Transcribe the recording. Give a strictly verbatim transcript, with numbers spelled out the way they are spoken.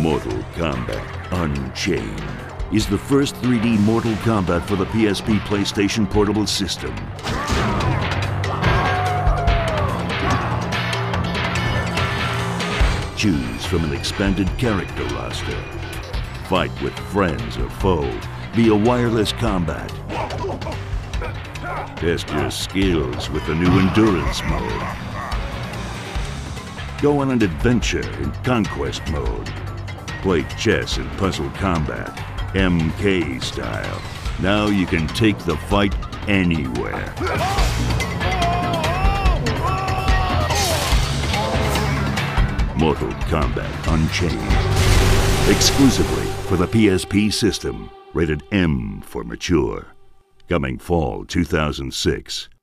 Mortal Kombat Unchained is the first three D Mortal Kombat for the P S P PlayStation Portable System. Choose from an expanded character roster. Fight with friends or foe via wireless combat. Test your skills with the new Endurance mode. Go on an adventure in Conquest mode. Play chess and puzzle combat, M K style. Now you can take the fight anywhere. Mortal Kombat Unchained. Exclusively for the P S P system. Rated M for mature. Coming fall two thousand six.